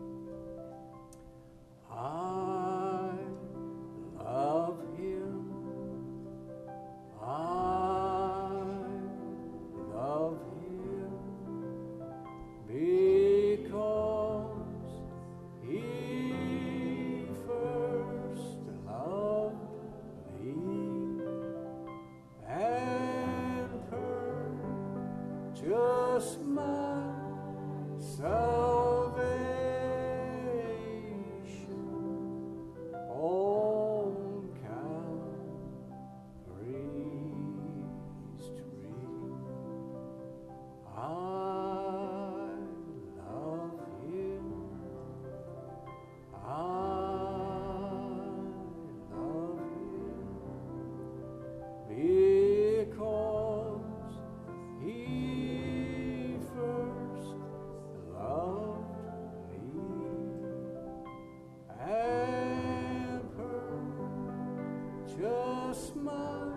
I love him. I love him because he first loved me and purchased my salvation on Calvary's tree. I love him. I love him because he first loved me and purchased my